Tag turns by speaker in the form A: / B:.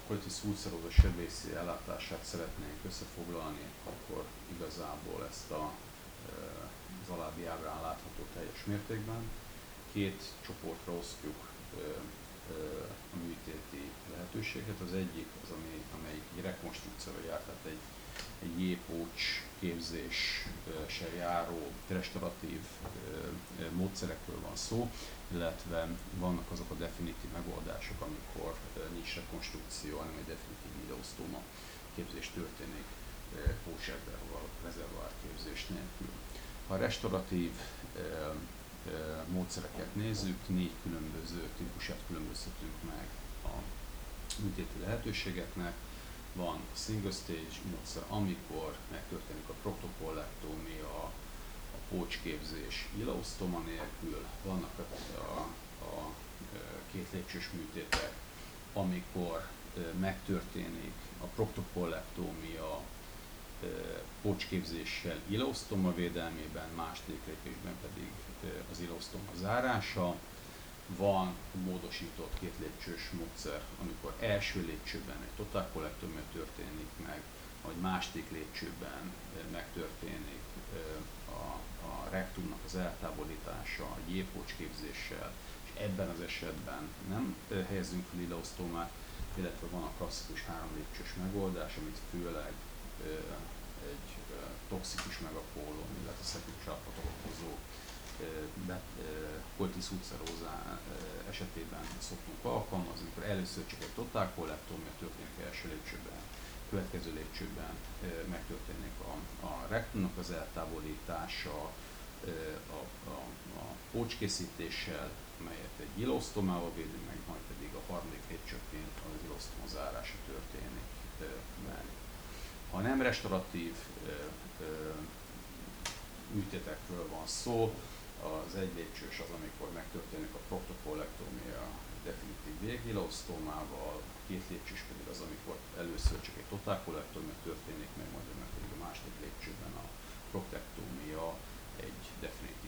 A: colitis ulcerosa sebészi ellátását szeretnénk összefoglalni, akkor igazából ezt az alábbi ábrán látható teljes mértékben. Két csoportra osztjuk a műtéti lehetőséget. Az egyik az, amelyik egy rekonstrukcióra jár, tehát egy jégpócs képzéssel járó restauratív módszerekről van szó, illetve vannak azok a definitív megoldások, amikor nincs rekonstrukció, hanem egy definitív ileosztóma képzés történik pócsrezervoár képzés nélkül. Ha a restauratív módszereket nézzük, 4 különböző típusát különböztetünk meg a műtéti lehetőségeknek. Van single stage módszer, amikor megtörténik a proktopolektómia, a pócsképzés ileosztoma nélkül. Vannak a két lépcsős műtétek, amikor megtörténik a proktopolektómia pócsképzéssel ileosztoma védelmében, második lépésben pedig az ileosztoma zárása. Van a módosított két lépcsős módszer, amikor első lépcsőben egy totálkolektómia történik meg, vagy második lépcsőben megtörténik a rektumnak az eltávolítása a jégpócsképzéssel, és ebben az esetben nem helyezünk fel ileosztómát, illetve van a klasszikus 3 lépcsős megoldás, amit főleg egy toxikus megapólon, illetve szeptikus állapotot okozó colitis ulcerosa esetében szoktunk alkalmazni, amikor először csak egy totálkolektómia történik első lépcsőben, következő lépcsőben megtörténik a rektumnak az eltávolítása, a pócskészítéssel, amelyet egy ileosztomával védünk meg, majd pedig a harmadik lépcsőként az ileosztoma zárása történik meg. Ha nem restauratív műtétekről van szó, az egy lépcsős az, amikor megtörténik a proktopolektómia definitív végileosztómával, a két lépcsős pedig az, amikor először csak egy totálkolektómia történik meg, majd pedig a második lépcsőben a proktektómia egy definitív